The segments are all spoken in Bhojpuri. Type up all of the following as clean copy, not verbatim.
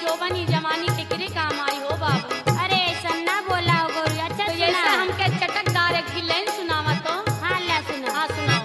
जोबन ई जवानी केकरे काम आई हो बाबू। अरे ऐसा ना बोला हो गोरी। अच्छा तो सुना। ऐसा हमके चटकदार एक की लाइन सुनावा तो। हाँ ला सुना। हाँ सुनाओ।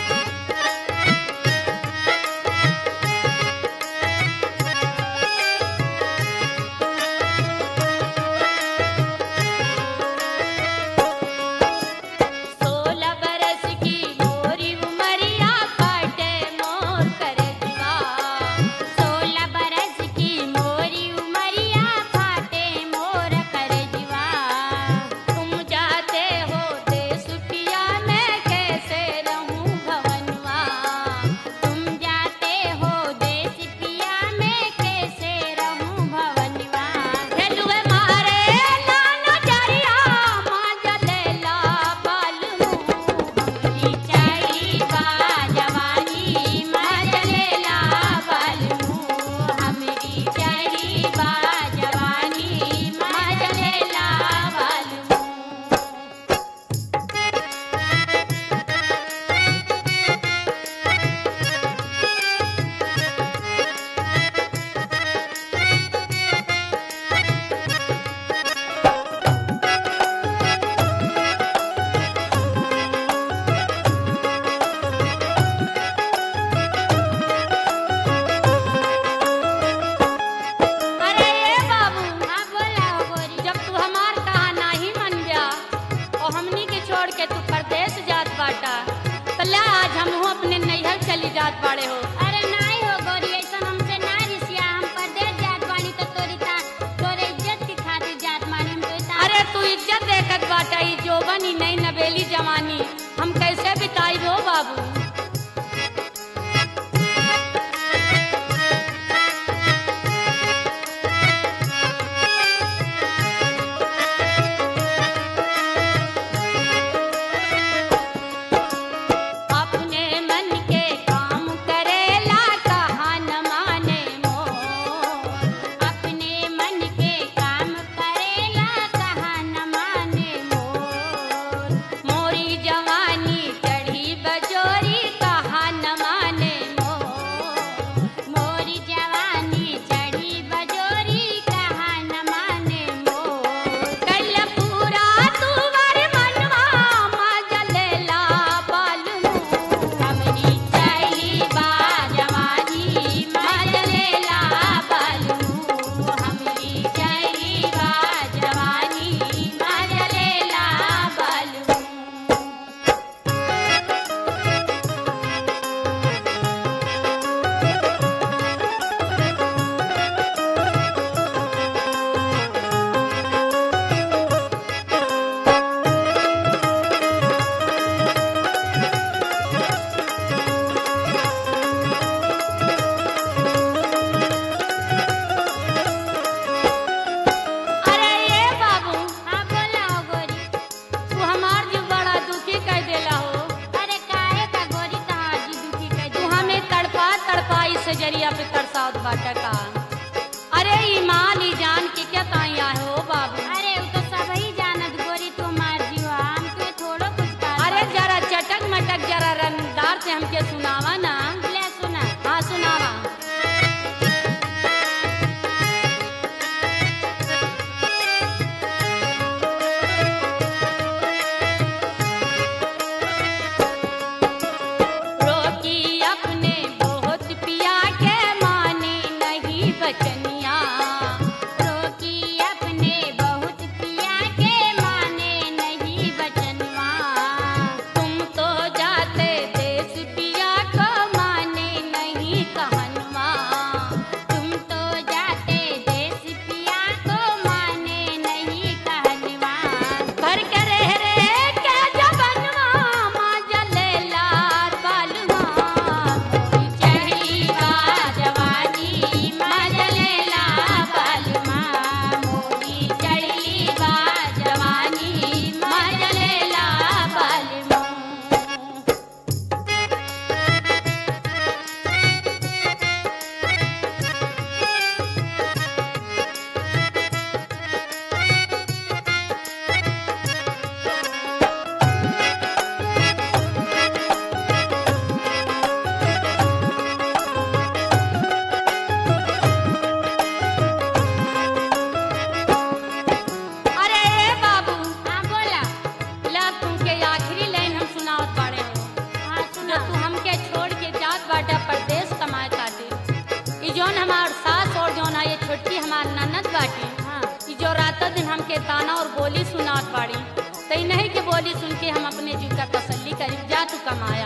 अरे ये बाबू, हाँ बोला हो गोरी। जब तू हमार कहा नाही मन गया और हमनी के छोड़ के तू परदेश जात बाटा तो ला आज हम अपने नैहर चली जात बाड़े हो। अरे नहीं हो गोरी, ऐसा हमसे ना रिसिया। हम परदेश जात बानी तो तोरे इज्जत की खातिर जात बानी। हम तो इतना अरे तू इज्जत देखत बाटा ई जोबन ई नई नवेली जवानी हम कैसे बिताई हो बाबू। अपने मन के काम करेला कहा न माने मोर। अपने मन के काम करेला कहा न माने मोर। मोरी जवानी चढ़ी बजोरी कहा न माने मोर। मोरी जवानी चढ़ी बजोरी कहा न माने मोर। कल पूरा तू वर मनवा मजलेला बालू। हमरी चढ़ी बा जवानी मजलेला बालू। हमरी चढ़ी बा जवानी मजलेला बालू। अरे ये बाबू, हाँ बोला हो गोरी। तू हमार जीव बड़ा दुखी कर देला हो। अरे काहे का गोरी तहार जी दुखी कर तू दे। हमें तड़पा तड़पा इस जरिया पे तरसावत बाटा का। अरे ई माल ई जान के क्या ताई आए हो बाबू। अरे वो तो सब ही जानत गोरी तू मार जीव। हम तो थोड़ो कुछ कर। अरे जरा चटक मटक जरा रंगदार से हमके सुनावा ना। ले सुना। हाँ सुनावा। रोकी अपने बहुत पिया के माने नहीं बचनिया। के ताना और बोली सुनात बाड़ी, तई नहीं के बोली सुन के हम अपने जीव का तसल्ली करी। जा तू कमाया।